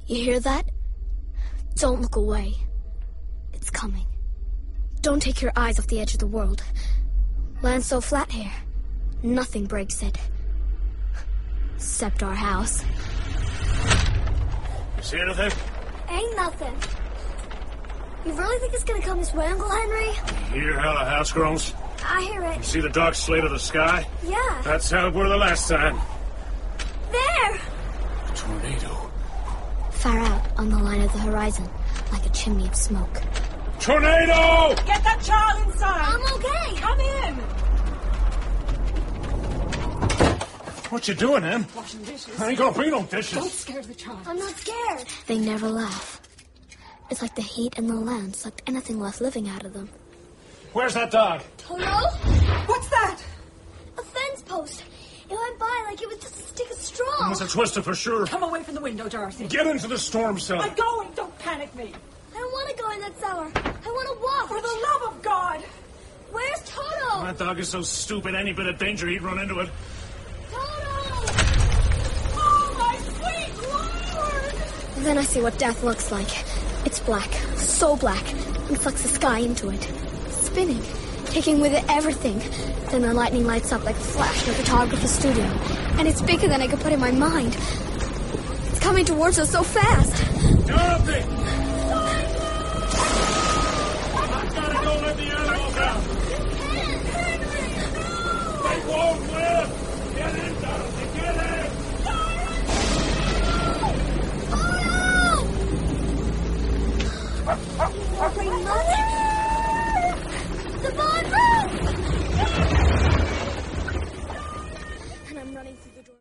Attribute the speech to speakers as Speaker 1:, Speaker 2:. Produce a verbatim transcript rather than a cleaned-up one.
Speaker 1: You hear that? Don't look away. It's coming. Don't take your eyes off the edge of the world. Land's so flat here, nothing breaks it. Except our house.
Speaker 2: You see anything?
Speaker 1: Ain't nothing. You really think it's gonna come this way, Uncle Henry?
Speaker 2: You hear how the house groans?
Speaker 1: I hear
Speaker 2: You
Speaker 1: it.
Speaker 2: see the dark slate of the sky?
Speaker 1: Yeah.
Speaker 2: That's how it were the last time.
Speaker 1: There!
Speaker 2: A tornado.
Speaker 1: Far out on the line of the horizon, like a chimney of smoke.
Speaker 2: Tornado!
Speaker 3: Get that child inside!
Speaker 1: I'm okay!
Speaker 3: Come in!
Speaker 2: What you doing, Em?
Speaker 3: Washing dishes.
Speaker 2: I ain't gonna be no dishes.
Speaker 3: Don't scare the child.
Speaker 1: I'm not scared. They never laugh. It's like the heat and the land sucked anything left living out of them.
Speaker 2: Where's that dog?
Speaker 1: Toto?
Speaker 3: What's that?
Speaker 1: A fence post. It went by like it was just a stick of straw.
Speaker 2: It was a twister for sure.
Speaker 3: Come away from the window, Dorothy.
Speaker 2: Get into the storm cell.
Speaker 3: I'm going. Don't panic me.
Speaker 1: I don't want to go in that cellar. I want to walk.
Speaker 3: For the love of God.
Speaker 1: Where's Toto?
Speaker 2: That dog is so stupid, any bit of danger he'd run into it.
Speaker 1: Toto!
Speaker 3: Oh, my sweet Lord!
Speaker 1: Then I see what death looks like. It's black, so black, and sucks the sky into it. Spinning, taking with it everything. Then the lightning lights up like a flash in a photographer's studio. And it's bigger than I could put in my mind. It's coming towards us so fast.
Speaker 2: Dorothy! I've gotta go let the animals out. They won't live! Get in, Dorothy!